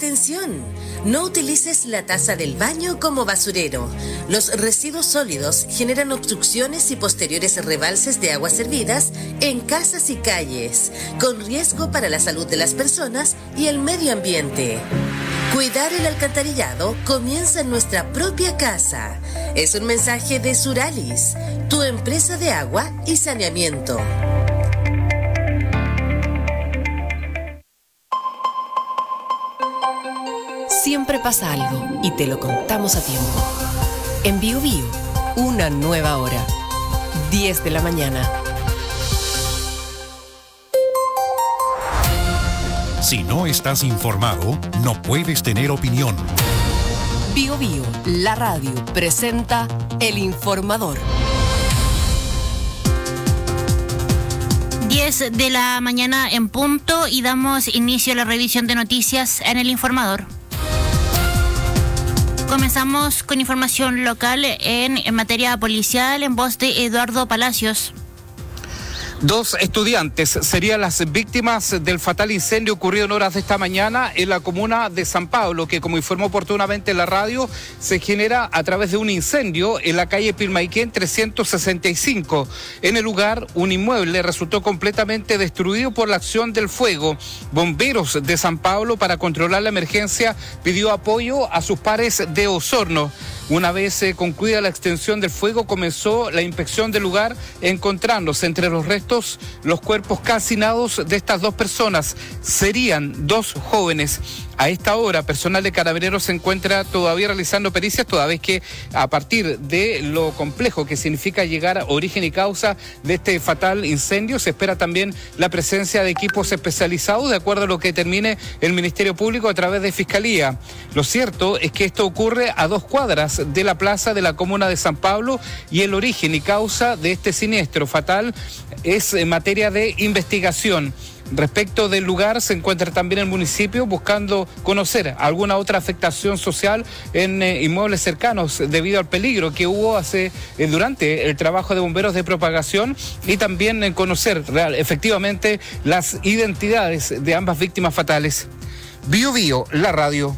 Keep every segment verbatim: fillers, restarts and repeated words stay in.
¡Atención! No utilices la taza del baño como basurero. Los residuos sólidos generan obstrucciones y posteriores rebalses de aguas servidas en casas y calles, con riesgo para la salud de las personas y el medio ambiente. Cuidar el alcantarillado comienza en nuestra propia casa. Es un mensaje de Suralis, tu empresa de agua y saneamiento. Siempre pasa algo y te lo contamos a tiempo. En Bio Bio, una nueva hora. diez de la mañana. Si no estás informado, no puedes tener opinión. Bio Bio, la radio, presenta El Informador. diez de la mañana en punto y damos inicio a la revisión de noticias en El Informador. Comenzamos con información local en, en materia policial en voz de Eduardo Palacios. Dos estudiantes serían las víctimas del fatal incendio ocurrido en horas de esta mañana en la comuna de San Pablo, que, como informó oportunamente la radio, se genera a través de un incendio en la calle Pilmaiquén trescientos sesenta y cinco. En el lugar, un inmueble resultó completamente destruido por la acción del fuego. Bomberos de San Pablo, para controlar la emergencia, pidió apoyo a sus pares de Osorno. Una vez eh, concluida la extensión del fuego, comenzó la inspección del lugar, encontrándose entre los restos los cuerpos calcinados de estas dos personas. Serían dos jóvenes. A esta hora, personal de Carabineros se encuentra todavía realizando pericias, toda vez que a partir de lo complejo que significa llegar a origen y causa de este fatal incendio, se espera también la presencia de equipos especializados, de acuerdo a lo que determine el Ministerio Público a través de Fiscalía. Lo cierto es que esto ocurre a dos cuadras de la plaza de la comuna de San Pablo, y el origen y causa de este siniestro fatal es en materia de investigación. Respecto del lugar, se encuentra también el municipio buscando conocer alguna otra afectación social en eh, inmuebles cercanos debido al peligro que hubo hace eh, durante el trabajo de bomberos de propagación, y también en conocer real, efectivamente las identidades de ambas víctimas fatales. Bio Bio, la radio.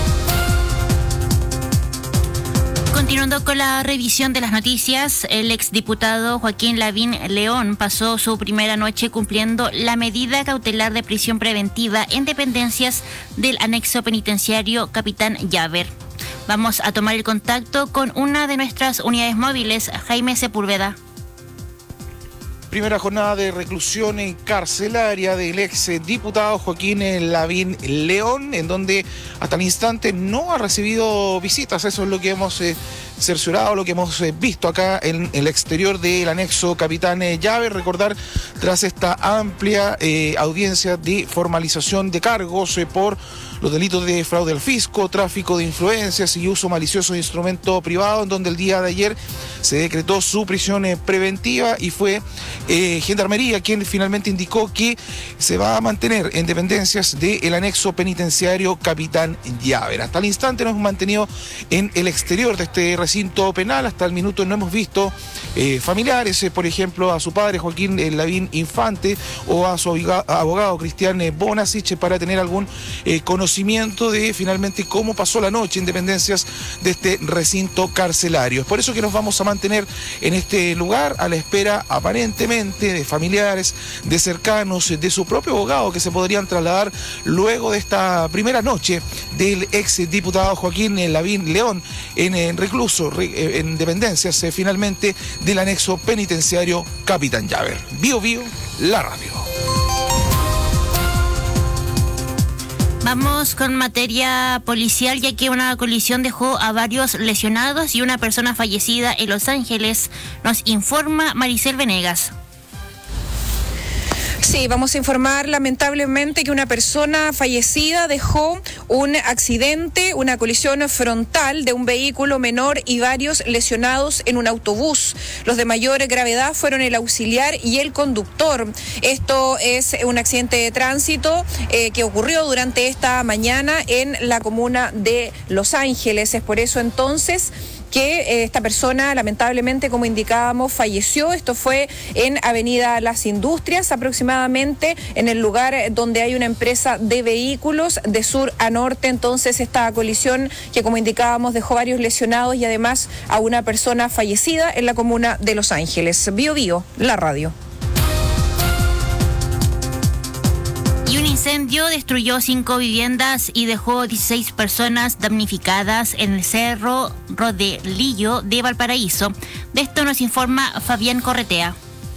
Continuando con la revisión de las noticias, el exdiputado Joaquín Lavín León pasó su primera noche cumpliendo la medida cautelar de prisión preventiva en dependencias del anexo penitenciario Capitán Llaver. Vamos a tomar el contacto con una de nuestras unidades móviles, Jaime Sepúlveda. Primera jornada de reclusión carcelaria del ex diputado Joaquín Lavín León, en donde hasta el instante no ha recibido visitas. Eso es lo que hemos eh, cerciorado, lo que hemos eh, visto acá en el exterior del anexo Capitán eh, Llaver. Recordar, tras esta amplia eh, audiencia de formalización de cargos eh, por los delitos de fraude al fisco, tráfico de influencias y uso malicioso de instrumento privado, en donde el día de ayer se decretó su prisión eh, preventiva, y fue eh, Gendarmería quien finalmente indicó que se va a mantener en dependencias del anexo penitenciario Capitán Llaver. Hasta el instante nos hemos mantenido en el exterior de este recinto penal. Hasta el minuto no hemos visto eh, familiares, eh, por ejemplo, a su padre Joaquín eh, Lavín Infante o a su abogado, abogado Cristian eh, Bonasich, para tener algún eh, conocimiento de finalmente cómo pasó la noche en dependencias de este recinto carcelario. Es por eso que nos vamos a mantener en este lugar a la espera aparentemente de familiares, de cercanos, de su propio abogado, que se podrían trasladar luego de esta primera noche del ex diputado Joaquín Lavín León en, en recluso, en dependencias eh, finalmente del anexo penitenciario Capitán Llaver. Bio Bio, la radio. Vamos con materia policial, ya que una colisión dejó a varios lesionados y una persona fallecida en Los Ángeles. Nos informa Maricel Venegas. Sí, vamos a informar lamentablemente que una persona fallecida dejó un accidente, una colisión frontal de un vehículo menor y varios lesionados en un autobús. Los de mayor gravedad fueron el auxiliar y el conductor. Esto es un accidente de tránsito eh, que ocurrió durante esta mañana en la comuna de Los Ángeles. Es por eso entonces que eh, esta persona lamentablemente, como indicábamos, falleció. Esto fue en Avenida Las Industrias, aproximadamente en el lugar donde hay una empresa de vehículos de sur a norte. Entonces, esta colisión que, como indicábamos, dejó varios lesionados y además a una persona fallecida en la comuna de Los Ángeles. Bio Bio, la radio. Y un incendio destruyó cinco viviendas y dejó dieciséis personas damnificadas en el Cerro Rodelillo de Valparaíso. De esto nos informa Fabián Corretea.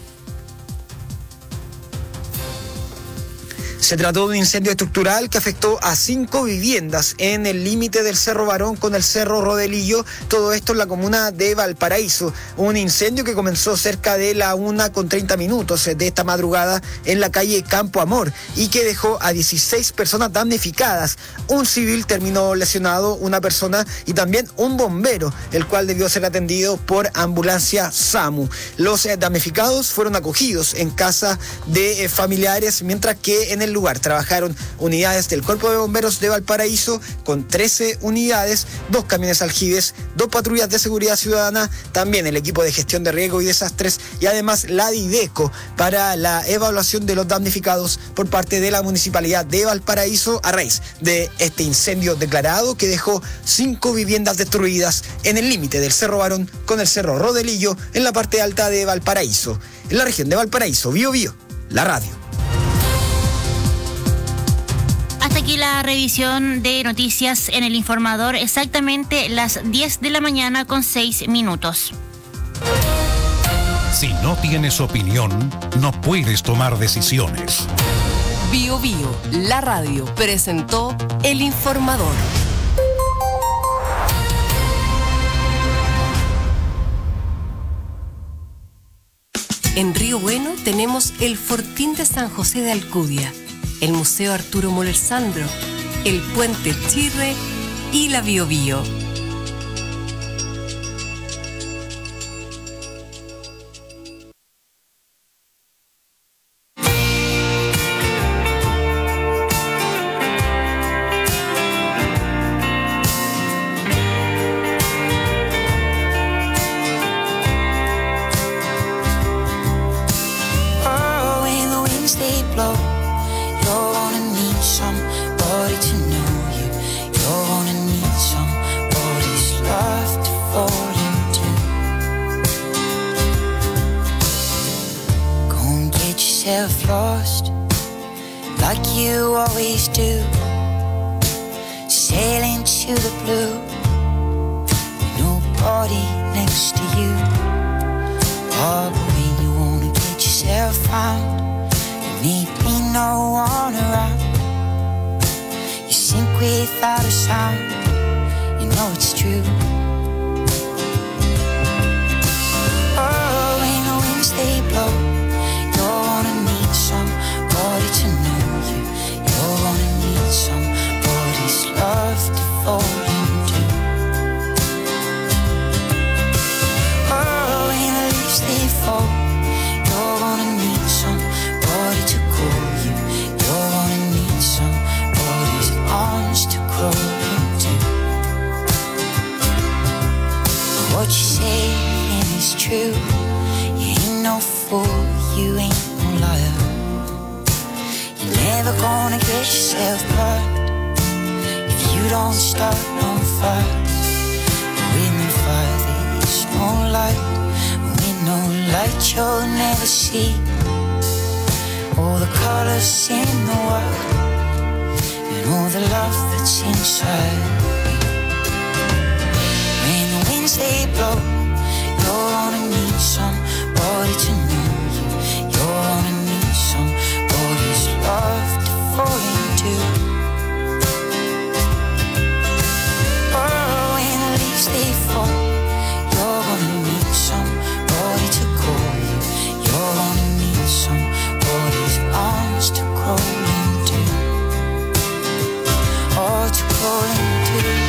Se trató de un incendio estructural que afectó a cinco viviendas en el límite del Cerro Barón con el Cerro Rodelillo, todo esto en la comuna de Valparaíso. Un incendio que comenzó cerca de la una con treinta minutos de esta madrugada en la calle Campo Amor y que dejó a dieciséis personas damnificadas. Un civil terminó lesionado, una persona y también un bombero, el cual debió ser atendido por ambulancia SAMU. Los damnificados fueron acogidos en casa de familiares, mientras que en el lugar trabajaron unidades del Cuerpo de Bomberos de Valparaíso con trece unidades, dos camiones aljibes, dos patrullas de seguridad ciudadana, también el equipo de gestión de riesgo y desastres y además la DIDECO para la evaluación de los damnificados por parte de la Municipalidad de Valparaíso a raíz de este incendio declarado que dejó cinco viviendas destruidas en el límite del Cerro Barón con el Cerro Rodelillo en la parte alta de Valparaíso. En la región de Valparaíso, Bio Bio, la radio. Hasta aquí la revisión de noticias en El Informador, exactamente las diez de la mañana con seis minutos. Si no tienes opinión, no puedes tomar decisiones. Bio Bio, la radio, presentó El Informador. En Río Bueno tenemos el Fortín de San José de Alcudia, el Museo Arturo Moller Sandro, el Puente Chirre y la Bio Bio. Lost like you always do, sailing to the blue, nobody next to you. Oh, but when you wanna get yourself found, there may be no one around. You sink without a sound, you know it's true. Oh, when the winds they blow, you're gonna need somebody to know you. You're gonna need somebody's love to fall into. Oh, when the leaves they fall, you're gonna need somebody to call you. You're gonna need somebody's arms to crawl into. What you say is true. You ain't no fool, you ain't no liar. You're never gonna get yourself burned if you don't start no fire. With no fire there's no light, with no light you'll never see all the colors in the world and all the love that's inside. When the winds they blow, you're gonna need somebody to know you. You're gonna need somebody's love to fall into. Oh, when the leaves they fall, you're gonna need somebody to call you. You're gonna need somebody's arms to crawl into. Oh, to crawl into.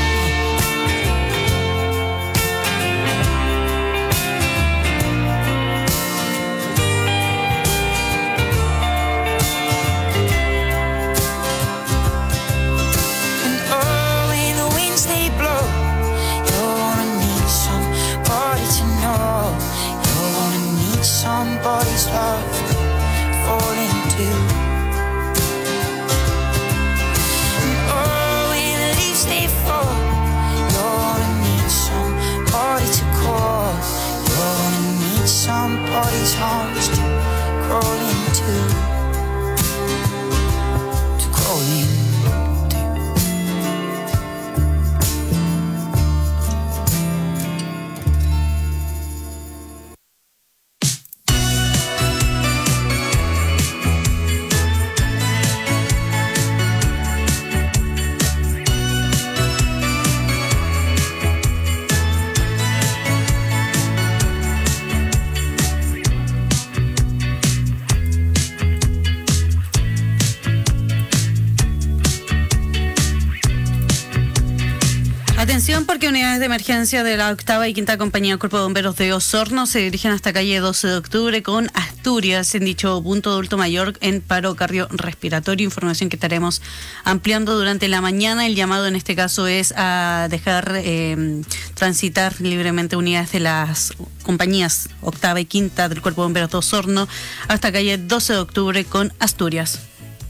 Atención, porque unidades de emergencia de la octava y quinta compañía del Cuerpo de Bomberos de Osorno se dirigen hasta calle doce de octubre con Asturias, en dicho punto de adulto mayor en paro cardiorrespiratorio. Información que estaremos ampliando durante la mañana. El llamado en este caso es a dejar eh, transitar libremente unidades de las compañías octava y quinta del Cuerpo de Bomberos de Osorno hasta calle doce de octubre con Asturias.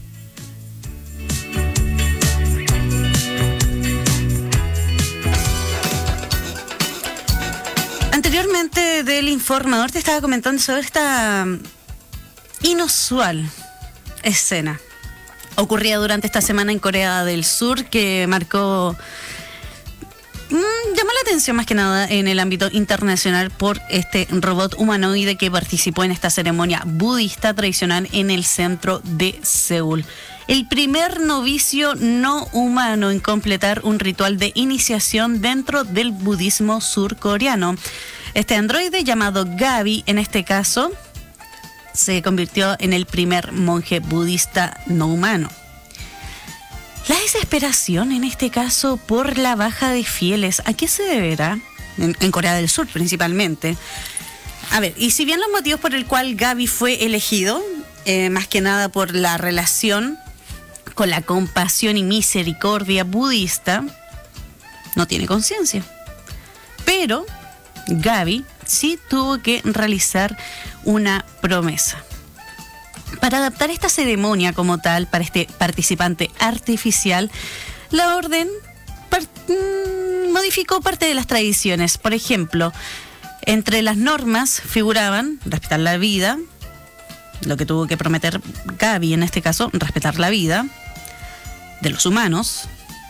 Anteriormente del informador te estaba comentando sobre esta inusual escena ocurrida durante esta semana en Corea del Sur, que marcó, mmm, llamó la atención más que nada en el ámbito internacional por este robot humanoide que participó en esta ceremonia budista tradicional en el centro de Seúl. El primer novicio no humano en completar un ritual de iniciación dentro del budismo surcoreano. Este androide, llamado Gaby, en este caso, se convirtió en el primer monje budista no humano. La desesperación, en este caso, por la baja de fieles, ¿a qué se deberá? En, en Corea del Sur, principalmente. A ver, y si bien los motivos por el cual Gaby fue elegido, eh, más que nada por la relación con la compasión y misericordia budista, no tiene conciencia. Pero Gaby sí tuvo que realizar una promesa. Para adaptar esta ceremonia como tal para este participante artificial, la orden par- modificó parte de las tradiciones. Por ejemplo, entre las normas figuraban respetar la vida, lo que tuvo que prometer Gaby en este caso, respetar la vida de los humanos,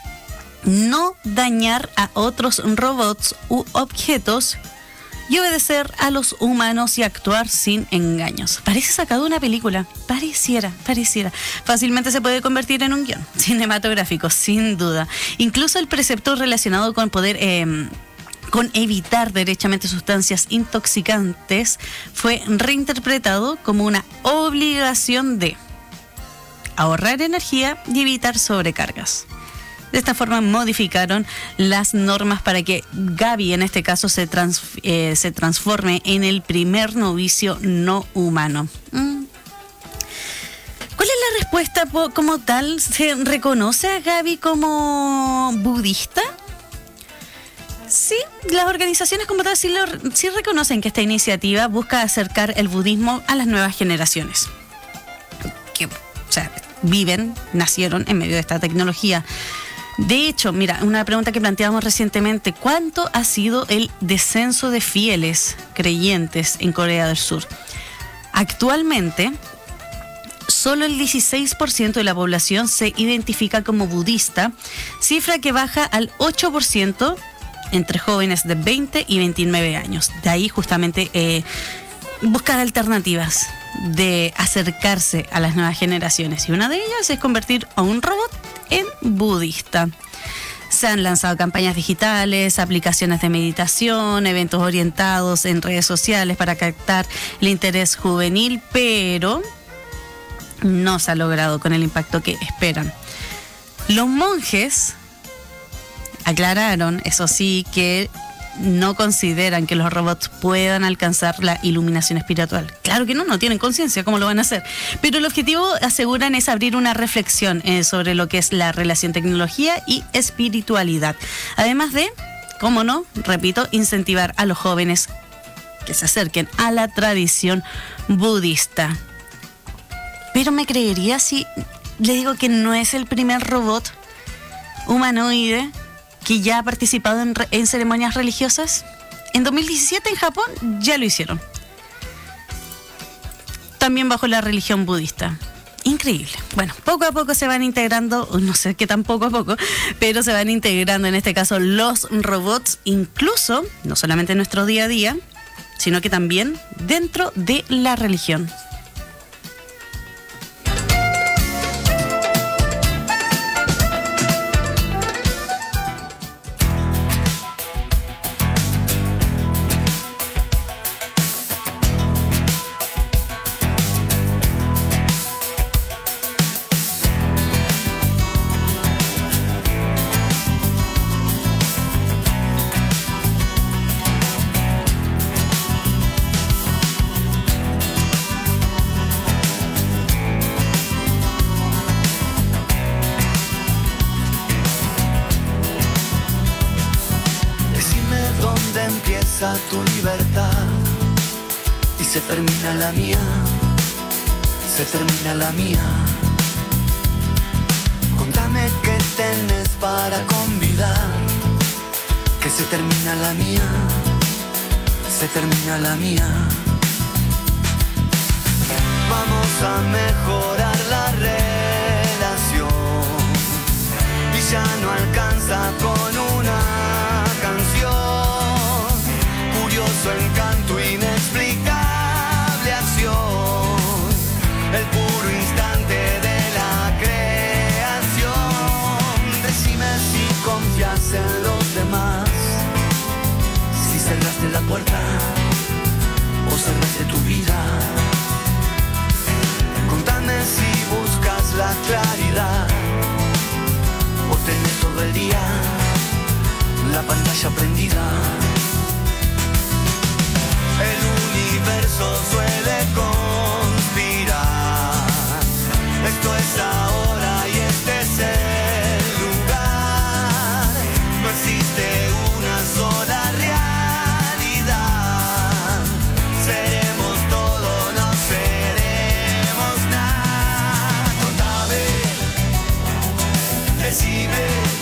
no dañar a otros robots u objetos y obedecer a los humanos y actuar sin engaños. Parece sacado de una película, pareciera, pareciera. Fácilmente se puede convertir en un guión cinematográfico, sin duda. Incluso el precepto relacionado con poder, eh, con evitar derechamente sustancias intoxicantes fue reinterpretado como una obligación de ahorrar energía y evitar sobrecargas. De esta forma modificaron las normas para que Gaby en este caso se, trans, eh, se transforme en el primer novicio no humano. Mm. ¿Cuál es la respuesta po- como tal? ¿Se reconoce a Gaby como budista? Sí, las organizaciones como tal sí, lo, sí reconocen que esta iniciativa busca acercar el budismo a las nuevas generaciones. Que, o sea, viven, nacieron en medio de esta tecnología. De hecho, mira, una pregunta que planteamos recientemente: ¿cuánto ha sido el descenso de fieles creyentes en Corea del Sur? Actualmente, solo el dieciséis por ciento de la población se identifica como budista, cifra que baja al ocho por ciento entre jóvenes de veinte y veintinueve años. De ahí justamente eh, buscar alternativas de acercarse a las nuevas generaciones, y una de ellas es convertir a un robot en budista. Se han lanzado campañas digitales, aplicaciones de meditación, eventos orientados en redes sociales para captar el interés juvenil, pero no se ha logrado con el impacto que esperan. Los monjes aclararon, eso sí, que no consideran que los robots puedan alcanzar la iluminación espiritual. Claro que no, no tienen conciencia, ¿cómo lo van a hacer? Pero el objetivo, aseguran, es abrir una reflexión eh, sobre lo que es la relación tecnología y espiritualidad. Además de, cómo no, repito, incentivar a los jóvenes que se acerquen a la tradición budista. Pero me creería si le digo que no es el primer robot humanoide que ya ha participado en, en ceremonias religiosas. En dos mil diecisiete en Japón ya lo hicieron. También bajo la religión budista. Increíble. Bueno, poco a poco se van integrando, no sé qué tan poco a poco, pero se van integrando en este caso los robots, incluso, no solamente en nuestro día a día, sino que también dentro de la religión. empieza tu libertad y se termina la mía, se termina la mía. Contame qué tenés para convidar, que se termina la mía, se termina la mía. Vamos a mejorar la relación y ya no alcanza con una canción. Curioso encanto, inexplicable acción, el puro instante de la creación. Decime si confías en los demás, si cerraste la puerta o cerraste tu vida. Contame si buscas la claridad o tenés todo el día la pantalla prendida. El universo suele conspirar. Esto es ahora y este es el lugar. No existe una sola realidad. Seremos todo, no seremos nada. Contame, decime,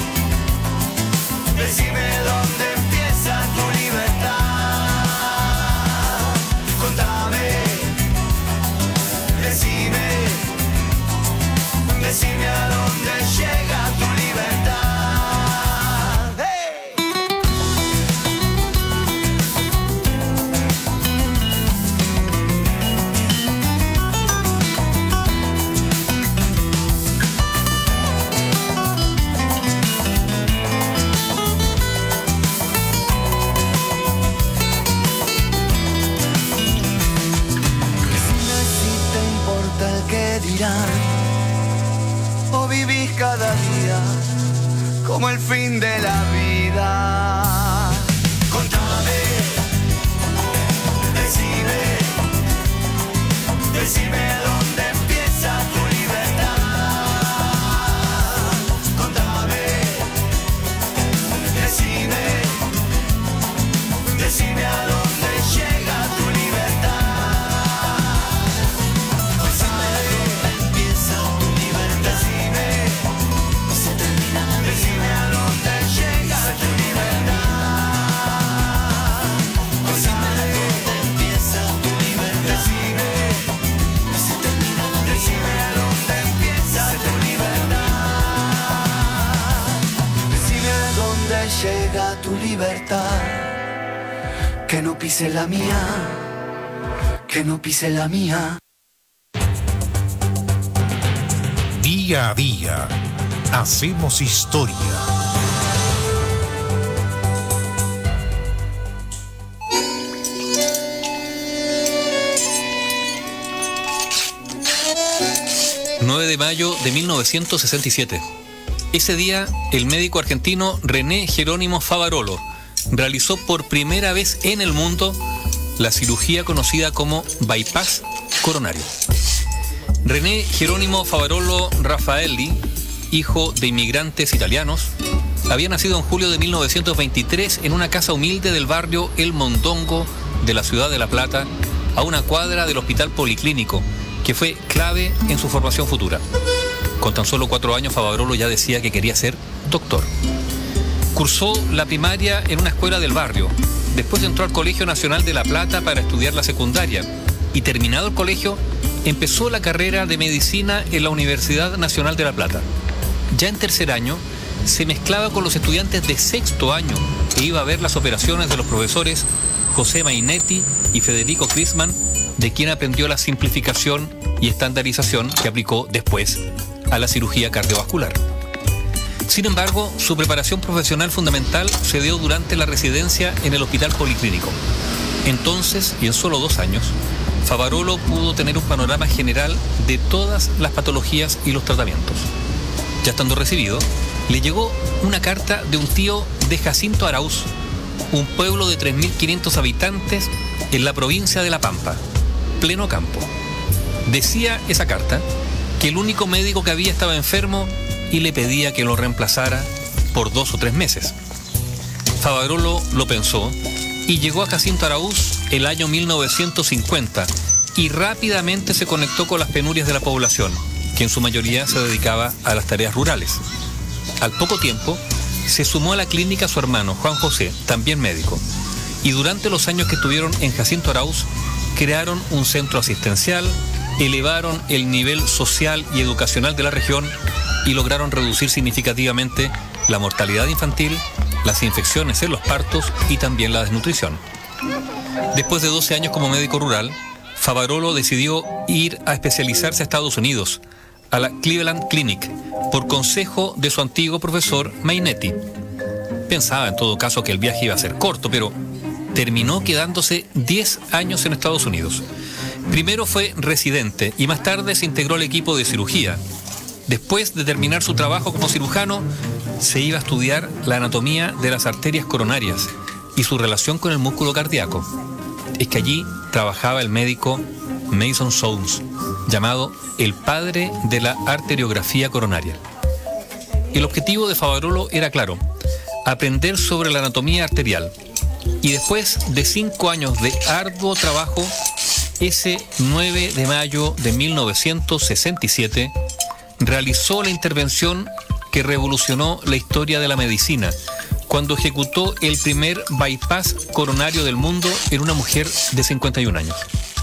decime dónde empieza tu libertad. Decime a dónde llega tu libertad. ¡Hey! Decime si te importa el que dirán, o vivís cada día como el fin de la vida. Contame, decime, decime dónde empieza tu libertad. Contame, decime, decime a dónde llega tu libertad. Llega tu libertad, que no pise la mía, que no pise la mía. Día a día, hacemos historia. nueve de mayo de mil novecientos sesenta y siete. Ese día, el médico argentino René Jerónimo Favarolo realizó por primera vez en el mundo la cirugía conocida como bypass coronario. René Jerónimo Favarolo Raffaelli, hijo de inmigrantes italianos, había nacido en julio de mil novecientos veintitrés en una casa humilde del barrio El Mondongo de la ciudad de La Plata, a una cuadra del Hospital Policlínico, que fue clave en su formación futura. Con tan solo cuatro años, Favarolo ya decía que quería ser doctor. Cursó la primaria en una escuela del barrio. Después entró al Colegio Nacional de La Plata para estudiar la secundaria. Y terminado el colegio, empezó la carrera de medicina en la Universidad Nacional de La Plata. Ya en tercer año, se mezclaba con los estudiantes de sexto año e iba a ver las operaciones de los profesores José Mainetti y Federico Crisman, de quien aprendió la simplificación y estandarización que aplicó después a la cirugía cardiovascular. Sin embargo, su preparación profesional fundamental se dio durante la residencia en el Hospital Policlínico. Entonces, y en solo dos años, Favarolo pudo tener un panorama general de todas las patologías y los tratamientos. Ya estando recibido, le llegó una carta de un tío de Jacinto Arauz, un pueblo de tres mil quinientos habitantes en la provincia de La Pampa, pleno campo. Decía esa carta que el único médico que había estaba enfermo y le pedía que lo reemplazara por dos o tres meses. Favarolo lo pensó y llegó a Jacinto Araúz el año mil novecientos cincuenta y rápidamente se conectó con las penurias de la población, que en su mayoría se dedicaba a las tareas rurales. Al poco tiempo, se sumó a la clínica su hermano, Juan José, también médico, y durante los años que estuvieron en Jacinto Araúz, crearon un centro asistencial, elevaron el nivel social y educacional de la región y lograron reducir significativamente la mortalidad infantil, las infecciones en los partos y también la desnutrición. Después de doce años como médico rural, Favarolo decidió ir a especializarse a Estados Unidos, a la Cleveland Clinic, por consejo de su antiguo profesor Mainetti. Pensaba en todo caso que el viaje iba a ser corto, pero terminó quedándose diez años en Estados Unidos. Primero fue residente y más tarde se integró al equipo de cirugía. Después de terminar su trabajo como cirujano, se iba a estudiar la anatomía de las arterias coronarias y su relación con el músculo cardíaco. Es que allí trabajaba el médico Mason Soames, llamado el padre de la arteriografía coronaria. El objetivo de Favarolo era claro: aprender sobre la anatomía arterial. Y después de cinco años de arduo trabajo, ese nueve de mayo de mil novecientos sesenta y siete, realizó la intervención que revolucionó la historia de la medicina, cuando ejecutó el primer bypass coronario del mundo en una mujer de cincuenta y un años.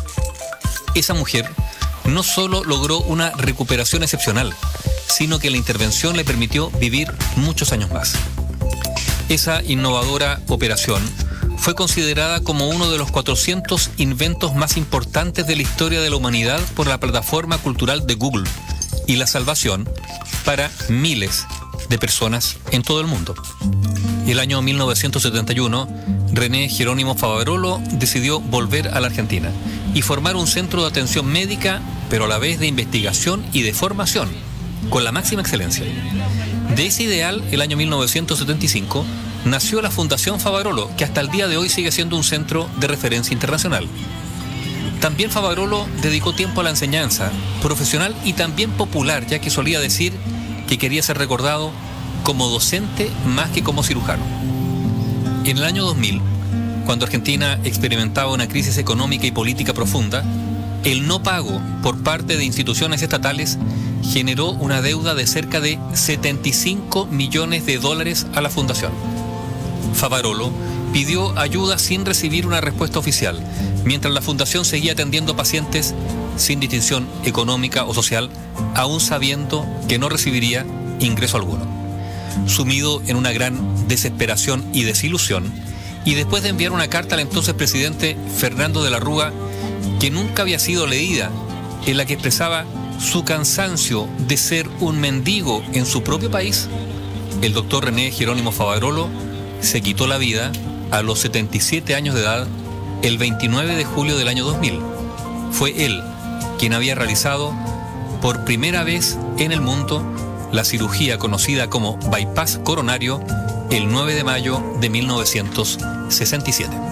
Esa mujer no solo logró una recuperación excepcional, sino que la intervención le permitió vivir muchos años más. Esa innovadora operación fue considerada como uno de los cuatrocientos inventos más importantes de la historia de la humanidad por la plataforma cultural de Google y la salvación para miles de personas en todo el mundo. El año mil novecientos setenta y uno, René Jerónimo Favarolo decidió volver a la Argentina y formar un centro de atención médica, pero a la vez de investigación y de formación, con la máxima excelencia. De ese ideal, el año mil novecientos setenta y cinco, nació la Fundación Favarolo, que hasta el día de hoy sigue siendo un centro de referencia internacional. También Favarolo dedicó tiempo a la enseñanza profesional y también popular, ya que solía decir que quería ser recordado como docente más que como cirujano. En el año dos mil, cuando Argentina experimentaba una crisis económica y política profunda, el no pago por parte de instituciones estatales generó una deuda de cerca de setenta y cinco millones de dólares a la fundación. Favarolo pidió ayuda sin recibir una respuesta oficial, mientras la fundación seguía atendiendo pacientes sin distinción económica o social, aún sabiendo que no recibiría ingreso alguno. Sumido en una gran desesperación y desilusión, y después de enviar una carta al entonces presidente Fernando de la Rúa, que nunca había sido leída, en la que expresaba su cansancio de ser un mendigo en su propio país, el doctor René Jerónimo Favarolo se quitó la vida a los setenta y siete años de edad el veintinueve de julio del año dos mil. Fue él quien había realizado por primera vez en el mundo la cirugía conocida como bypass coronario el nueve de mayo de mil novecientos sesenta y siete.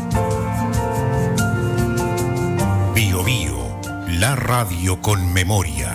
Bio Bio, la radio con memoria.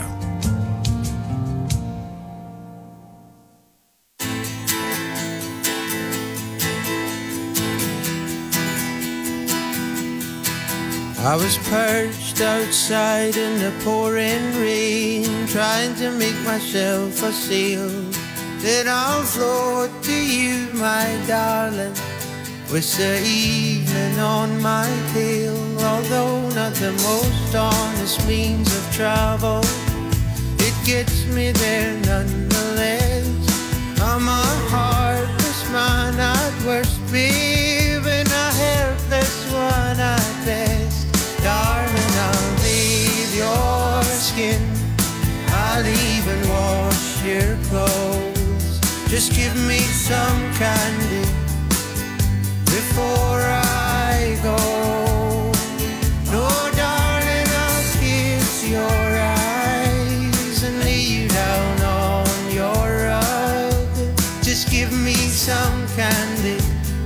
I was perched outside in the pouring rain, trying to make myself a sail. Then I'll float to you, my darling, with the evening on my tail. Although not the most honest means of travel, it gets me there nonetheless. I'm a heartless man at worst, babe, and a helpless one at best. Darling, I'll bathe your skin, I'll even wash your clothes. Just give me some candy before I go. No, darling, I'll kiss your eyes and lay you down on your rug. Just give me some candy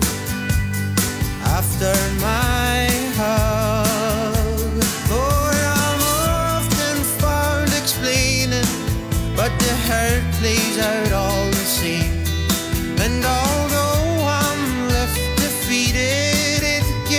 after my hug. But the hurt plays out all the same. And although I'm left defeated, it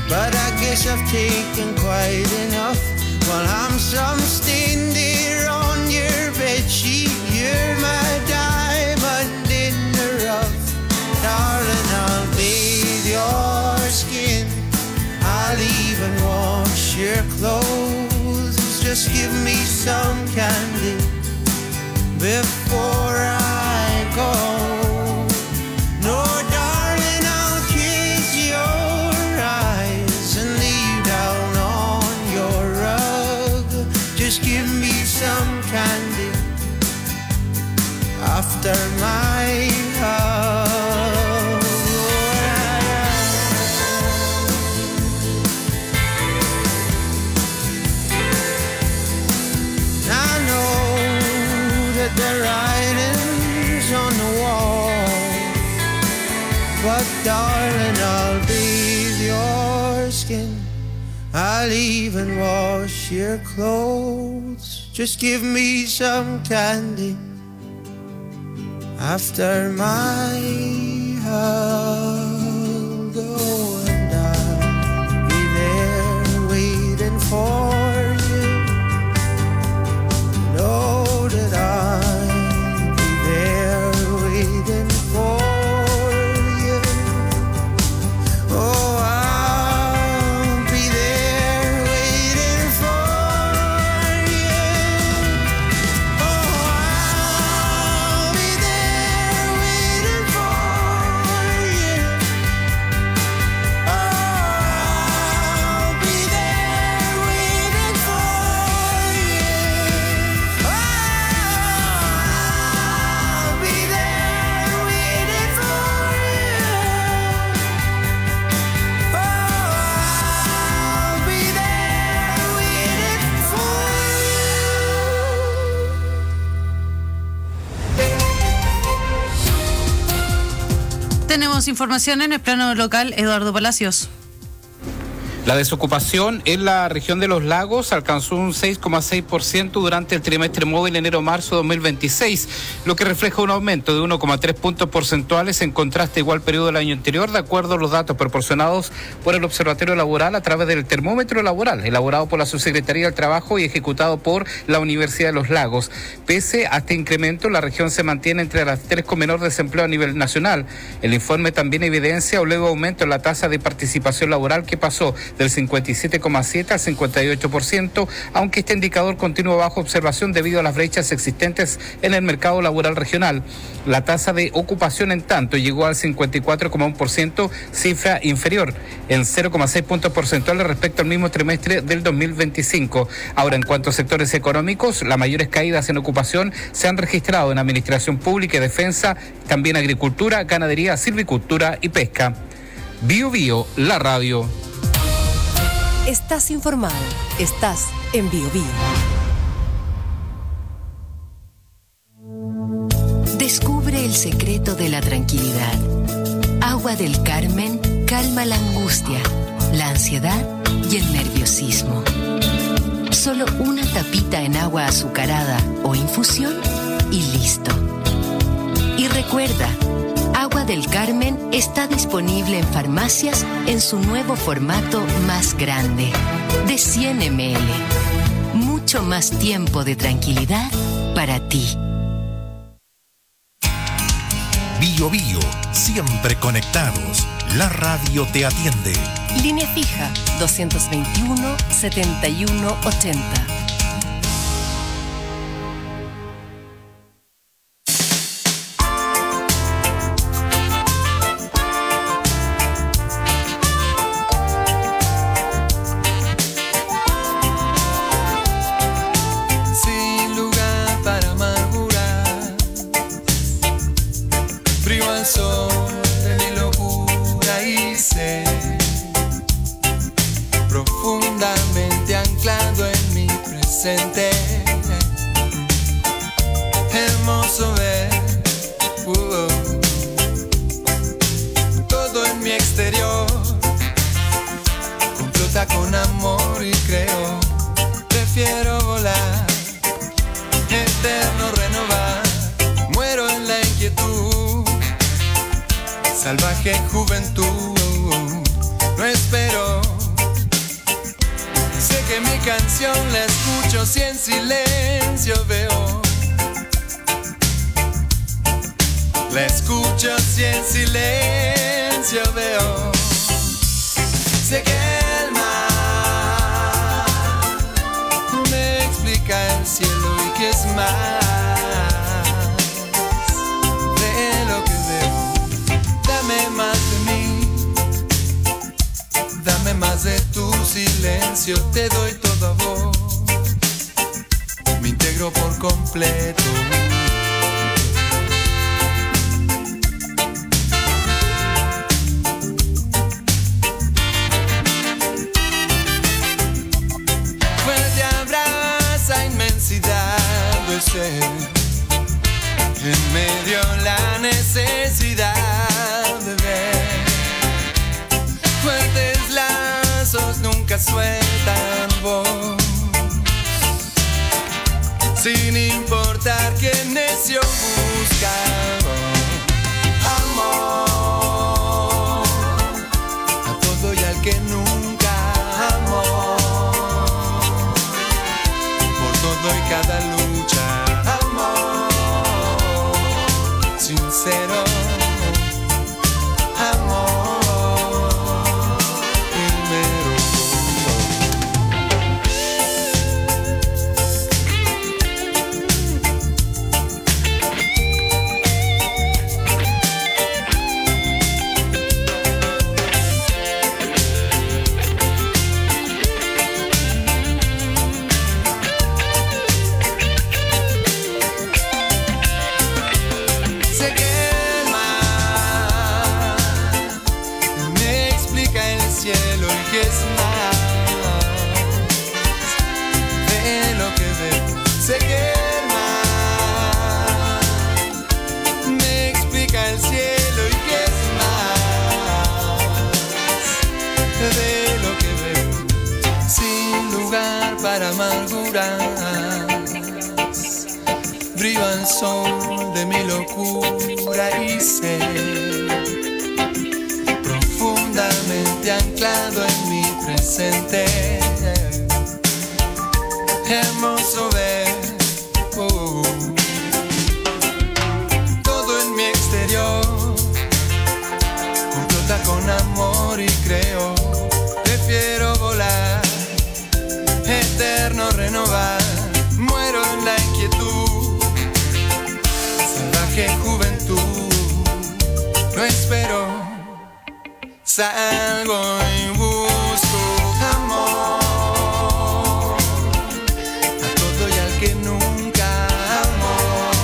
but I guess I've taken quite enough. While I'm some stained there on your bedsheet, you're my diamond in the rough. Darling, I'll bathe your skin, I'll even wash your clothes. Just give me some candy before I go. No, darling, I'll kiss your eyes and lay you down on your rug. Just give me some candy after my hug. I know that the writing's on the wall, but darling, I'll bathe your skin, I'll even wash your clothes. Just give me some candy after my hug. Oh, and I'll be there waiting for you. Know that I'll be there waiting for you. Oh, I'll be there waiting for you. Oh, I'll be there waiting for you. Oh, I'll be there waiting for you. Oh, I'll be there waiting for you. Oh, I'll be there waiting for you. Tenemos información en el plano local, Eduardo Palacios. La desocupación en la región de los lagos alcanzó un seis coma seis por ciento durante el trimestre móvil enero-marzo dos mil veintiséis, lo que refleja un aumento de uno coma tres puntos porcentuales en contraste a igual periodo del año anterior, de acuerdo a los datos proporcionados por el Observatorio Laboral a través del termómetro laboral, elaborado por la Subsecretaría del Trabajo y ejecutado por la Universidad de los Lagos. Pese a este incremento, la región se mantiene entre las tres con menor desempleo a nivel nacional. El informe también evidencia un leve aumento en la tasa de participación laboral, que pasó del cincuenta y siete coma siete al cincuenta y ocho por ciento, aunque este indicador continúa bajo observación debido a las brechas existentes en el mercado laboral regional. La tasa de ocupación, en tanto, llegó al cincuenta y cuatro coma uno por ciento, cifra inferior en cero coma seis puntos porcentuales respecto al mismo trimestre del dos mil veinticinco. Ahora, en cuanto a sectores económicos, las mayores caídas en ocupación se han registrado en administración pública y defensa, también agricultura, ganadería, silvicultura y pesca. Bio Bio, la radio. Estás informado, estás en Bio Bio. Descubre el secreto de la tranquilidad. Agua del Carmen calma la angustia, la ansiedad y el nerviosismo. Solo una tapita en agua azucarada o infusión y listo. Y recuerda, Agua del Carmen está disponible en farmacias en su nuevo formato más grande, de cien mililitros. Mucho más tiempo de tranquilidad para ti. Bio Bio, siempre conectados. La radio te atiende. Línea fija doscientos veintiuno, setenta y uno ochenta. Hermoso ver uh, uh, todo en mi exterior complota con amor y creo. Prefiero volar, eterno renovar. Muero en la inquietud, salvaje juventud. No espero que mi canción la escucho si en silencio veo. La escucho si en silencio veo. Sé que el mar me explica el cielo y que es más de lo que veo. Dame más de mí, dame más de tu silencio, te doy toda voz, me integro por completo. Fuerte abraza inmensidad de ser, en medio la necesidad de ver. Fuertes lazos nunca sueltan voz, sin importar qué necio busca amor, a todo y al que nunca amó, por todo y cada lucha, amor sincero. Brilla el sol de mi locura y sé, profundamente anclado en mi presente, hermoso ver oh, todo en mi exterior complota con amor y creo, prefiero volar, eterno renovar, muero en la inquietud, salvaje juventud, no espero, salgo y busco amor, a todo y al que nunca amó,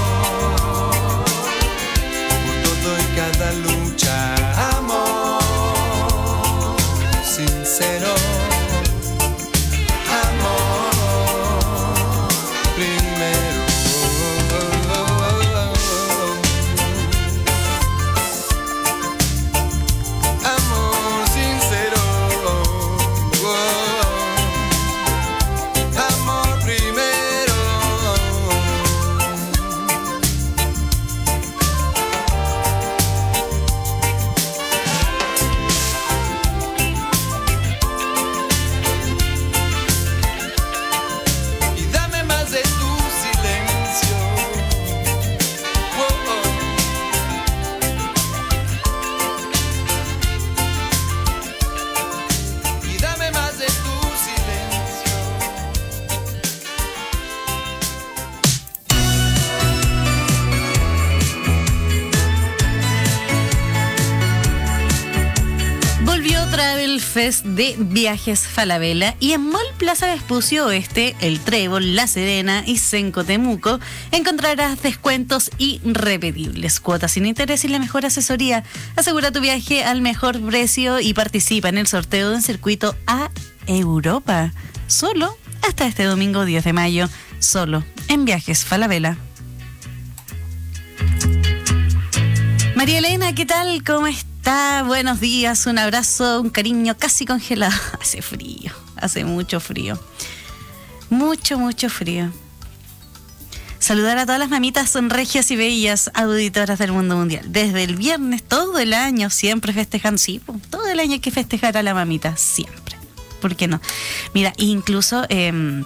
por todo y cada lucha, amor sincero. Fest de Viajes Falabella y en Mall Plaza Vespucio Oeste, El Trébol, La Serena y Senco Temuco encontrarás descuentos irrepetibles, cuotas sin interés y la mejor asesoría. Asegura tu viaje al mejor precio y participa en el sorteo del circuito a Europa. Solo hasta este domingo diez de mayo, solo en Viajes Falabella. María Elena, ¿qué tal? ¿Cómo estás? Buenos días, un abrazo, un cariño casi congelado. Hace frío, hace mucho frío. Mucho, mucho frío. Saludar a todas las mamitas regias y bellas auditoras del mundo mundial. Desde el viernes, todo el año, siempre festejan, sí, todo el año hay que festejar a la mamita, siempre. ¿por qué no? Mira, incluso eh,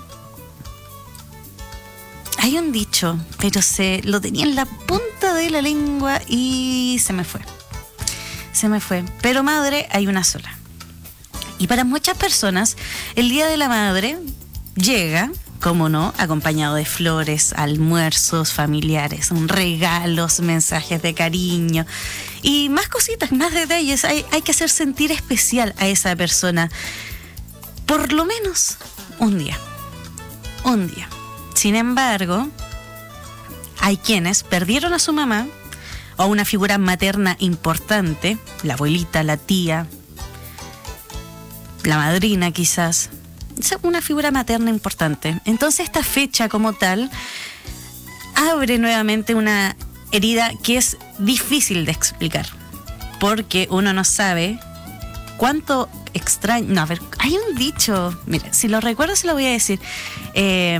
hay un dicho, pero se lo tenía en la punta de la lengua y se me fue. Se me fue. Pero madre hay una sola. Y para muchas personas, el Día de la Madre llega, como no, acompañado de flores, almuerzos familiares, regalos, mensajes de cariño y más cositas, más detalles. Hay, hay que hacer sentir especial a esa persona por lo menos un día. Un día. Sin embargo, hay quienes perdieron a su mamá o a una figura materna importante, la abuelita, la tía, la madrina quizás, una figura materna importante. Entonces esta fecha como tal abre nuevamente una herida que es difícil de explicar, porque uno no sabe cuánto extraño. No, a ver, hay un dicho, mira, si lo recuerdo se lo voy a decir. Eh,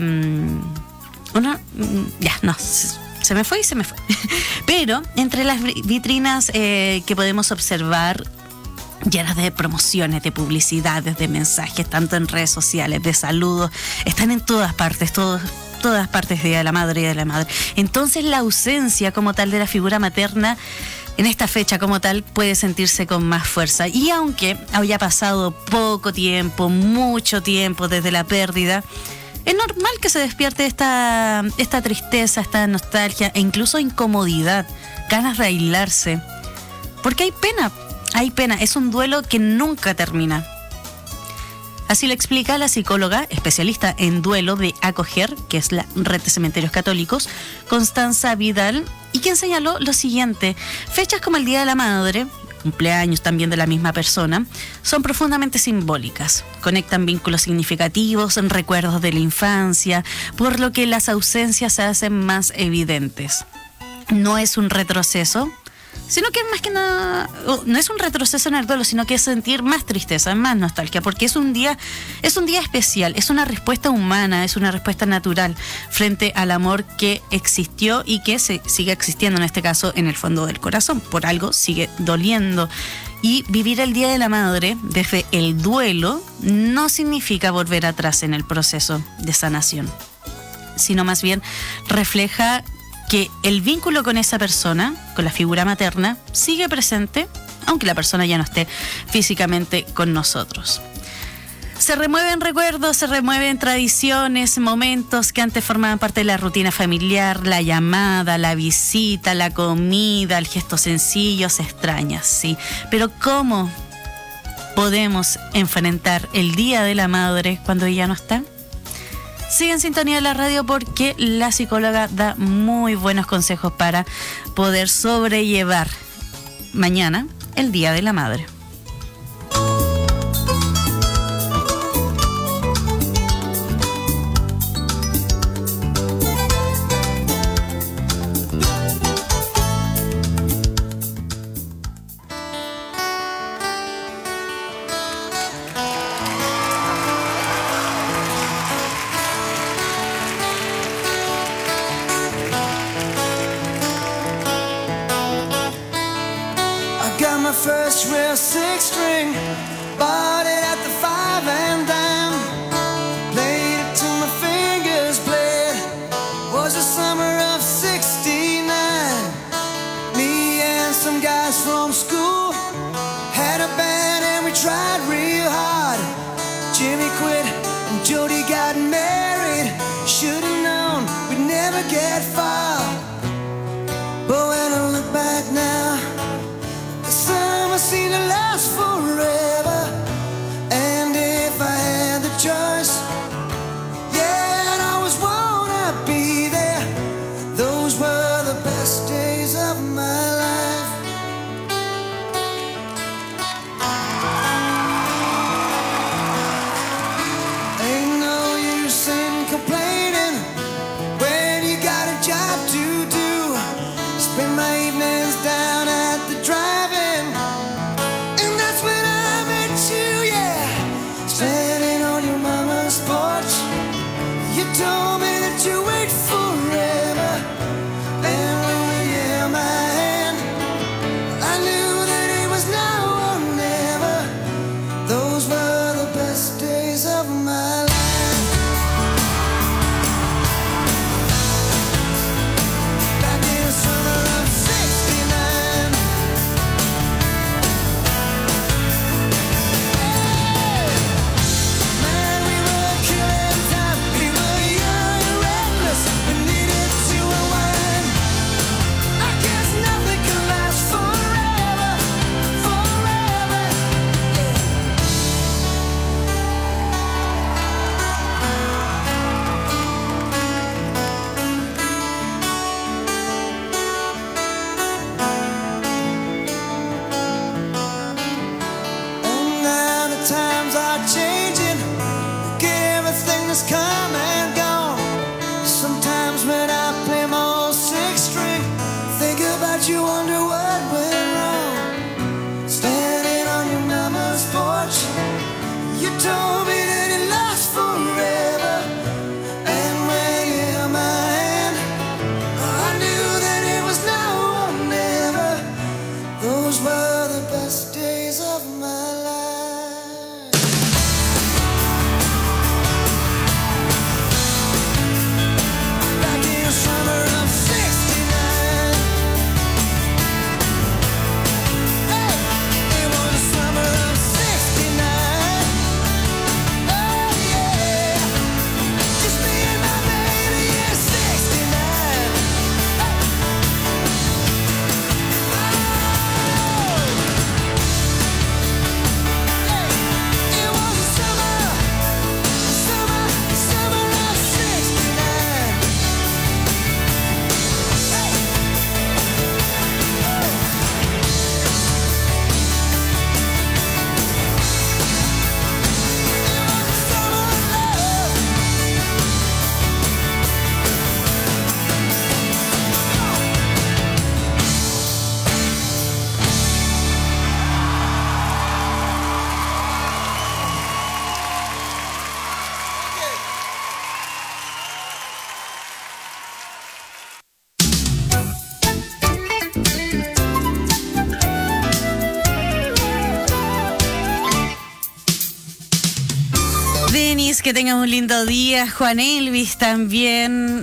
uno, ya, no, se me fue y se me fue. Pero entre las vitrinas eh, que podemos observar, llenas de promociones, de publicidades, de mensajes, tanto en redes sociales, de saludos, están en todas partes, todos, todas partes de Día de la Madre y de la Madre. Entonces la ausencia como tal de la figura materna en esta fecha como tal puede sentirse con más fuerza. Y aunque haya pasado poco tiempo, mucho tiempo desde la pérdida, es normal que se despierte esta, esta tristeza, esta nostalgia e incluso incomodidad, ganas de aislarse. Porque hay pena, hay pena, es un duelo que nunca termina. Así lo explica la psicóloga especialista en duelo de Acoger, que es la Red de Cementerios Católicos, Constanza Vidal, y quien señaló lo siguiente: fechas como el Día de la Madre, cumpleaños también de la misma persona, son profundamente simbólicas, conectan vínculos significativos, recuerdos de la infancia, por lo que las ausencias se hacen más evidentes. No es un retroceso, sino que más que nada, no es un retroceso en el duelo, sino que es sentir más tristeza, más nostalgia, porque es un día, es un día especial, es una respuesta humana, es una respuesta natural frente al amor que existió y que se sigue existiendo en este caso en el fondo del corazón. Por algo sigue doliendo. Y vivir el Día de la Madre desde el duelo no significa volver atrás en el proceso de sanación, sino más bien refleja que el vínculo con esa persona, con la figura materna, sigue presente, aunque la persona ya no esté físicamente con nosotros. Se remueven recuerdos, se remueven tradiciones, momentos que antes formaban parte de la rutina familiar, la llamada, la visita, la comida, el gesto sencillo, se extraña, sí. Pero ¿cómo podemos enfrentar el Día de la Madre cuando ella no está? Sigue en sintonía de la radio porque la psicóloga da muy buenos consejos para poder sobrellevar mañana el Día de la Madre. First real six string, bought it at the five and dime. Played it till my fingers bled. Was the summer of sixty-nine. Me and some guys from school had a band and we tried real hard. Jimmy quit and Jody got married. Should've known we'd never get far. But when I look back now, summer seemed to last forever. And if I had the choice, yeah, I'd always wanna be there. Those were the best days of my life. Ain't no use in complaining when you got a job to do. Spend my evenings down at the drive-in, and that's when I met you, yeah. Standing on your mama's porch, you told me that you wait forever. And when we held my hand, I knew that it was now or never. Those were the best days. Denis, que tengas un lindo día. Juan Elvis también.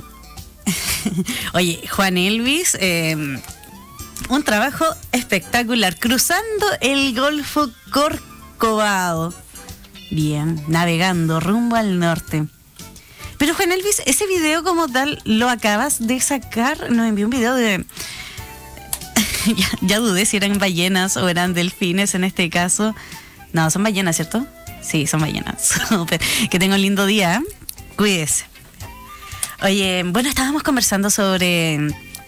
Oye, Juan Elvis, eh, un trabajo espectacular, cruzando el Golfo Corcovado. Bien, navegando rumbo al norte. Pero Juan Elvis, ese video como tal lo acabas de sacar. Nos envió un video de... ya, ya dudé si eran ballenas o eran delfines en este caso. No, son ballenas, ¿cierto? Sí, son ballenas. Que tenga un lindo día. Cuídese. Oye, bueno, estábamos conversando sobre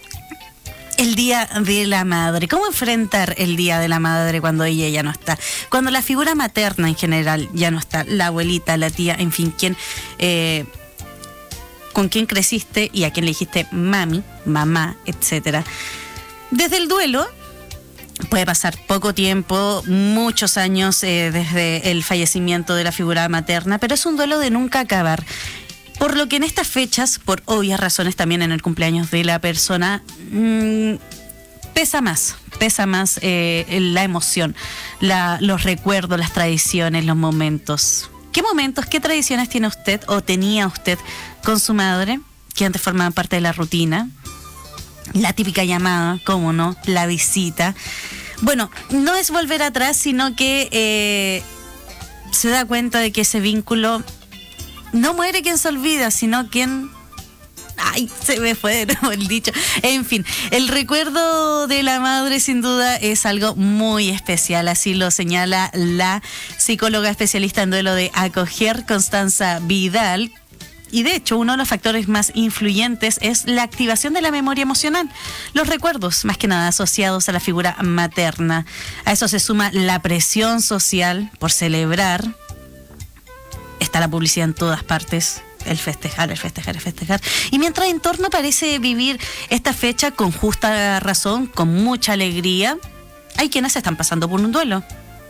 el Día de la Madre. ¿Cómo enfrentar el Día de la Madre cuando ella ya no está? Cuando la figura materna en general ya no está. La abuelita, la tía, en fin, quien, eh, con quién creciste y a quién le dijiste mami, mamá, etcétera. Desde el duelo puede pasar poco tiempo, muchos años eh, desde el fallecimiento de la figura materna, pero es un duelo de nunca acabar. Por lo que en estas fechas, por obvias razones también en el cumpleaños de la persona, mmm, pesa más, pesa más eh, la emoción, la, los recuerdos, las tradiciones, los momentos. ¿Qué momentos, qué tradiciones tiene usted o tenía usted con su madre, que antes formaban parte de la rutina? La típica llamada, cómo no, la visita. Bueno, no es volver atrás, sino que eh, se da cuenta de que ese vínculo no muere quien se olvida, sino quien... Ay, se me fue de nuevo el dicho. En fin, el recuerdo de la madre sin duda es algo muy especial, así lo señala la psicóloga especialista en duelo de Acoger, Constanza Vidal. Y de hecho, uno de los factores más influyentes es la activación de la memoria emocional, los recuerdos, más que nada asociados a la figura materna. A eso se suma la presión social por celebrar. Está la publicidad en todas partes, el festejar, el festejar, el festejar. Y mientras en torno parece vivir esta fecha con justa razón, con mucha alegría, hay quienes están pasando por un duelo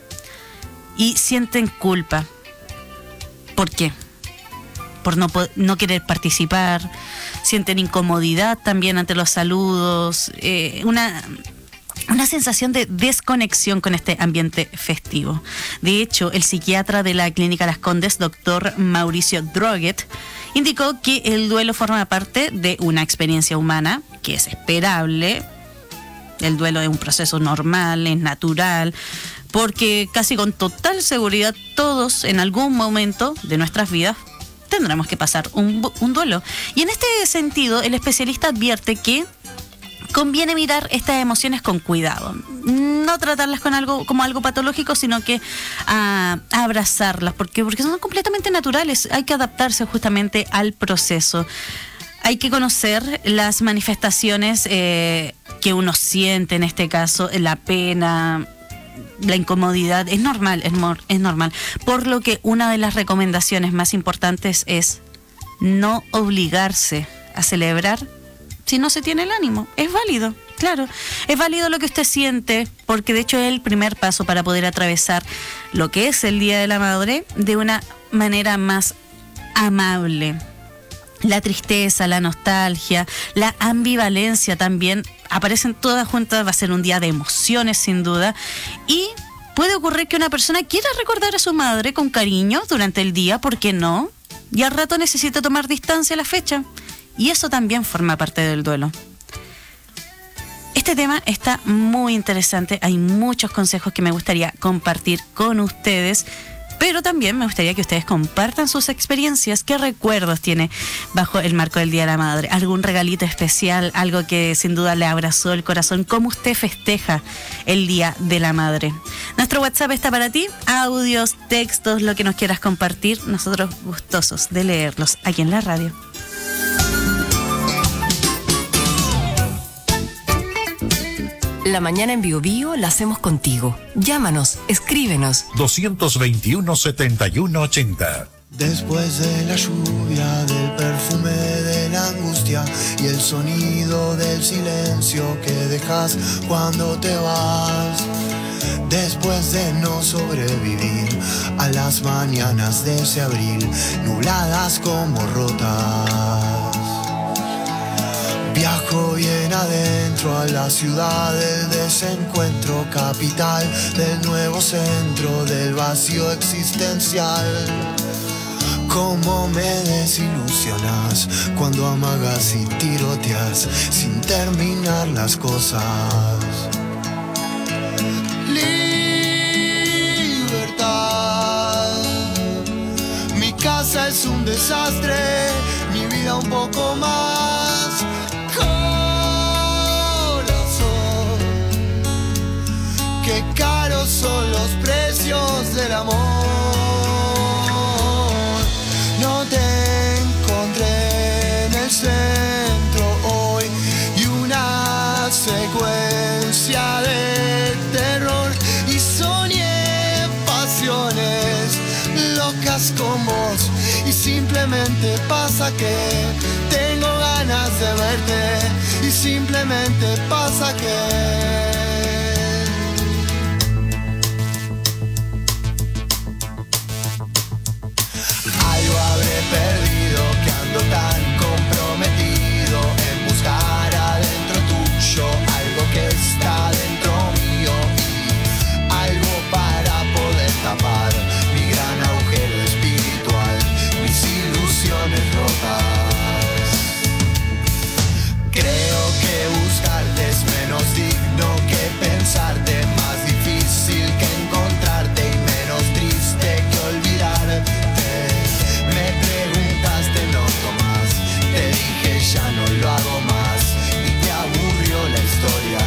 y sienten culpa. ¿Por qué? Por no, no querer participar, sienten incomodidad también ante los saludos, eh, una... una sensación de desconexión con este ambiente festivo. De hecho, el psiquiatra de la Clínica Las Condes, doctor Mauricio Droguet, indicó que el duelo forma parte de una experiencia humana que es esperable. El duelo es un proceso normal, es natural, porque casi con total seguridad todos en algún momento de nuestras vidas tendremos que pasar un, un duelo. Y en este sentido, el especialista advierte que conviene mirar estas emociones con cuidado, no tratarlas con algo como algo patológico, sino que a, a abrazarlas, porque, porque son completamente naturales. Hay que adaptarse justamente al proceso. Hay que conocer las manifestaciones eh, que uno siente, en este caso, la pena, la incomodidad. Es normal, es, mor, es normal. Por lo que una de las recomendaciones más importantes es no obligarse a celebrar si no se tiene el ánimo. Es válido, claro. Es válido lo que usted siente, porque de hecho es el primer paso para poder atravesar lo que es el Día de la Madre de una manera más amable. La tristeza, la nostalgia, la ambivalencia también aparecen todas juntas. Va a ser un día de emociones, sin duda. Y puede ocurrir que una persona quiera recordar a su madre con cariño durante el día, ¿por qué no? Y al rato necesita tomar distancia a la fecha. Y eso también forma parte del duelo. Este tema está muy interesante. Hay muchos consejos que me gustaría compartir con ustedes, pero también me gustaría que ustedes compartan sus experiencias. ¿Qué recuerdos tiene bajo el marco del Día de la Madre? ¿Algún regalito especial? ¿Algo que sin duda le abrazó el corazón? ¿Cómo usted festeja el Día de la Madre? Nuestro WhatsApp está para ti. Audios, textos, lo que nos quieras compartir. Nosotros gustosos de leerlos aquí en la radio. La mañana en Bio Bio la hacemos contigo. Llámanos, escríbenos. dos veintiuno, setenta y uno, ochenta. Después de la lluvia, del perfume de la angustia y el sonido del silencio que dejas cuando te vas. Después de no sobrevivir a las mañanas de ese abril, nubladas como rotas. Viajo bien adentro a la ciudad del desencuentro, capital del nuevo centro del vacío existencial. Cómo me desilusionas cuando amagas y tiroteas sin terminar las cosas. Libertad. Mi casa es un desastre, mi vida un poco más. Corazón, qué caros son los precios del amor. No te encontré en el centro hoy y una secuencia de terror y soñé pasiones locas con vos y simplemente pasa que tengo ganas de verte y simplemente pasa que perdido, que ando tan comprometido en buscar adentro tuyo algo que está dentro mío y algo para poder tapar mi gran agujero espiritual, mis ilusiones rotas. Creo que buscarte es menos digno que pensarte, más difícil que encontrarte y menos triste que olvidarte. Me preguntaste, no tomas, te dije ya no lo hago más y te aburrió la historia.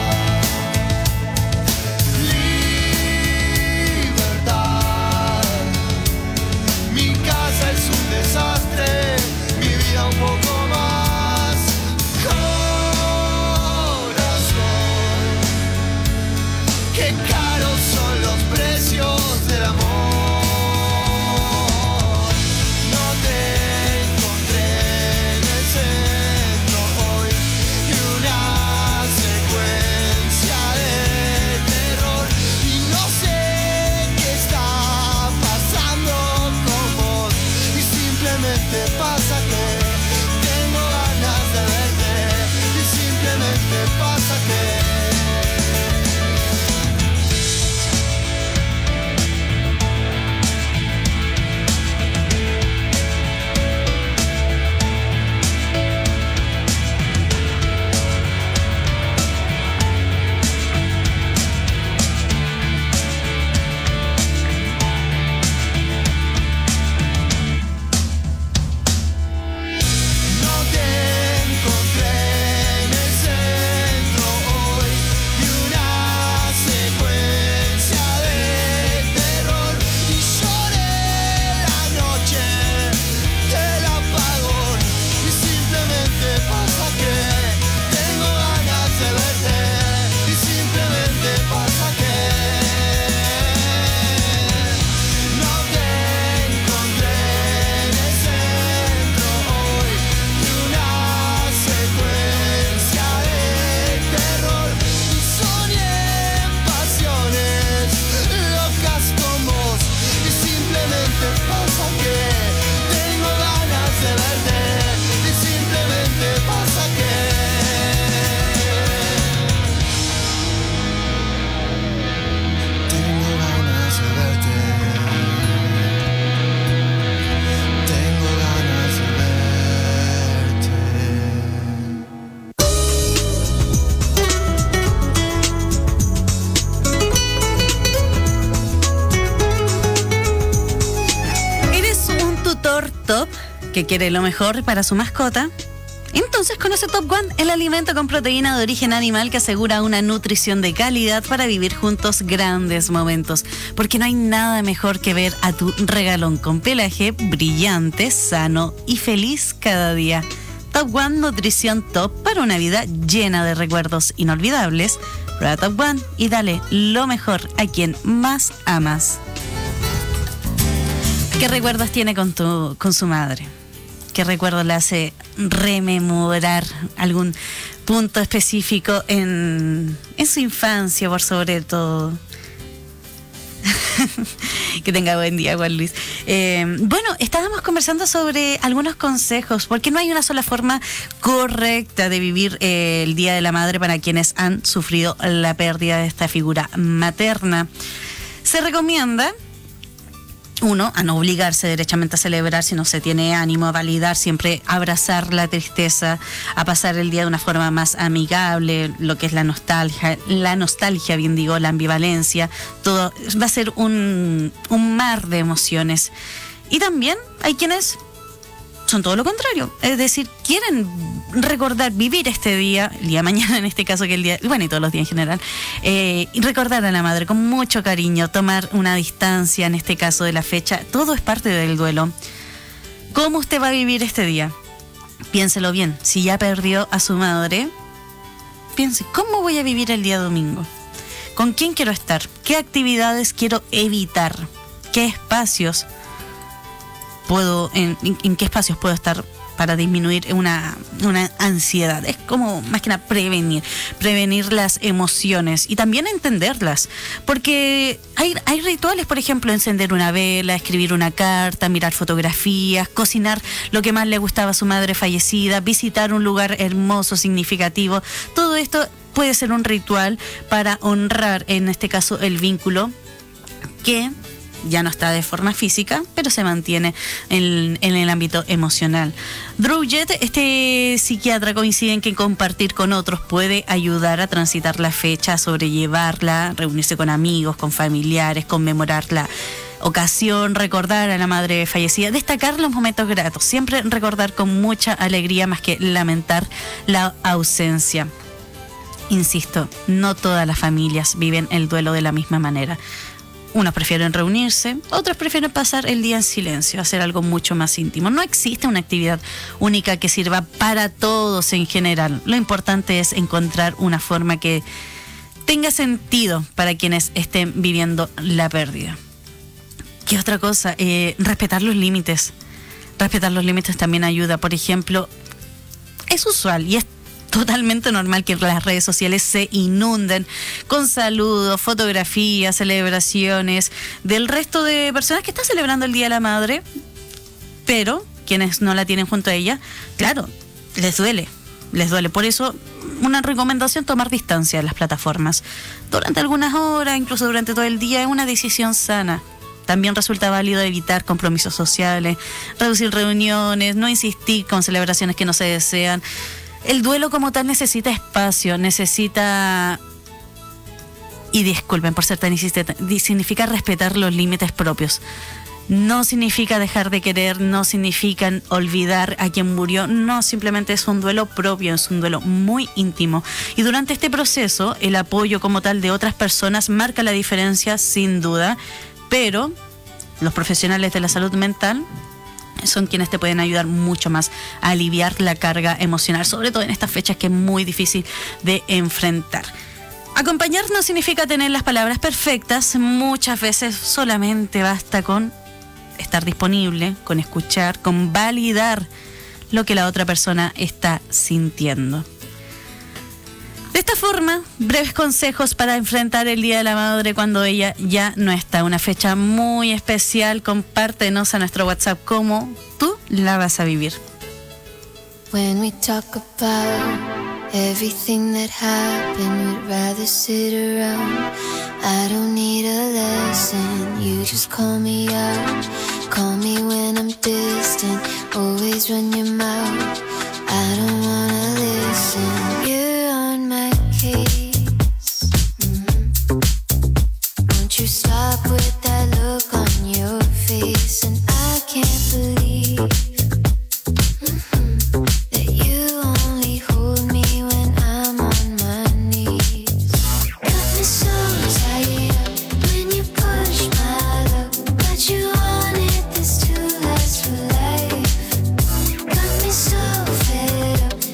Libertad. Mi casa es un desastre, mi vida un poco más. Corazón, qué caros son los precios del amor. Pasa que tengo ganas de verte y simplemente pasa que que quiere lo mejor para su mascota, entonces conoce Top One, el alimento con proteína de origen animal que asegura una nutrición de calidad para vivir juntos grandes momentos. Porque no hay nada mejor que ver a tu regalón con pelaje brillante, sano y feliz cada día. Top One, nutrición top para una vida llena de recuerdos inolvidables. Prueba Top One y dale lo mejor a quien más amas. ¿Qué recuerdos tiene con tu, con su madre? ¿Qué recuerdo le hace rememorar algún punto específico en, en su infancia, por sobre todo? Que tenga buen día, Juan Luis. Eh, bueno, estábamos conversando sobre algunos consejos, porque no hay una sola forma correcta de vivir eh, el Día de la Madre para quienes han sufrido la pérdida de esta figura materna. Se recomienda uno, a no obligarse derechamente a celebrar si no se tiene ánimo, a validar, siempre abrazar la tristeza, a pasar el día de una forma más amigable, lo que es la nostalgia, la nostalgia, bien digo, la ambivalencia, todo va a ser un, un mar de emociones. Y también hay quienes son todo lo contrario, es decir, quieren recordar, vivir este día, el día de mañana en este caso, que el día, bueno, y todos los días en general, eh, y recordar a la madre con mucho cariño, tomar una distancia en este caso de la fecha, todo es parte del duelo. ¿Cómo usted va a vivir este día? Piénselo bien, si ya perdió a su madre, piense, ¿cómo voy a vivir el día domingo? ¿Con quién quiero estar? ¿Qué actividades quiero evitar? ¿Qué espacios puedo, en, en, en qué espacios puedo estar para disminuir una, una ansiedad? Es como, más que nada, prevenir, prevenir las emociones y también entenderlas, porque hay, hay rituales, por ejemplo, encender una vela, escribir una carta, mirar fotografías, cocinar lo que más le gustaba a su madre fallecida, visitar un lugar hermoso, significativo. Todo esto puede ser un ritual para honrar, en este caso, el vínculo que ya no está de forma física, pero se mantiene en, en el ámbito emocional. Drew Jett, este psiquiatra, coincide en que compartir con otros puede ayudar a transitar la fecha, a sobrellevarla, reunirse con amigos, con familiares, conmemorar la ocasión, recordar a la madre fallecida, destacar los momentos gratos, siempre recordar con mucha alegría más que lamentar la ausencia. Insisto, no todas las familias viven el duelo de la misma manera. Unos prefieren reunirse, otros prefieren pasar el día en silencio, hacer algo mucho más íntimo. No existe una actividad única que sirva para todos en general. Lo importante es encontrar una forma que tenga sentido para quienes estén viviendo la pérdida. ¿Qué otra cosa? Eh, respetar los límites. Respetar los límites también ayuda. Por ejemplo, es usual y es totalmente normal que las redes sociales se inunden con saludos, fotografías, celebraciones del resto de personas que están celebrando el Día de la Madre, pero quienes no la tienen junto a ella, claro, les duele, les duele. Por eso, una recomendación: tomar distancia de las plataformas durante algunas horas, incluso durante todo el día, es una decisión sana. También resulta válido evitar compromisos sociales, reducir reuniones, no insistir con celebraciones que no se desean. El duelo como tal necesita espacio, necesita, y disculpen por ser tan insistente, significa respetar los límites propios. No significa dejar de querer, no significa olvidar a quien murió, no, simplemente es un duelo propio, es un duelo muy íntimo. Y durante este proceso, el apoyo como tal de otras personas marca la diferencia sin duda, pero los profesionales de la salud mental son quienes te pueden ayudar mucho más a aliviar la carga emocional, sobre todo en estas fechas que es muy difícil de enfrentar. Acompañar no significa tener las palabras perfectas, muchas veces solamente basta con estar disponible, con escuchar, con validar lo que la otra persona está sintiendo. De esta forma, breves consejos para enfrentar el Día de la Madre cuando ella ya no está. Una fecha muy especial. Compártenos a nuestro WhatsApp cómo tú la vas a vivir. When we talk about everything that happened, we'd rather sit around. I don't need a lesson, you just call me out. Call me when I'm distant, always run your mouth. I don't wanna listen, you're on my case. Mm-hmm. Won't you stop with that look on your face? And I can't believe mm-hmm, that you only hold me when I'm on my knees. Got me so tied up when you push my luck, but you wanted this to last for life. Got me so fed up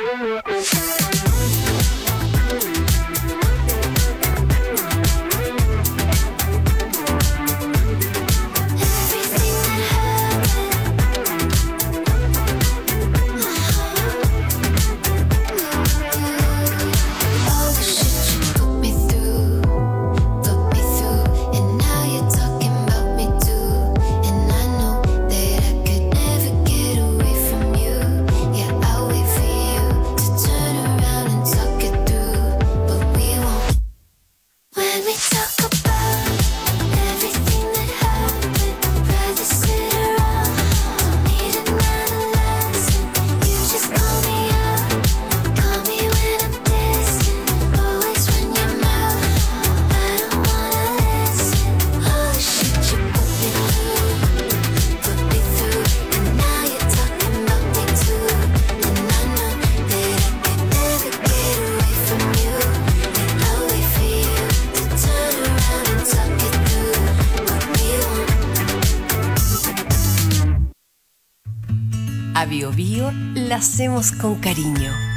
A Bio Bio la hacemos con cariño.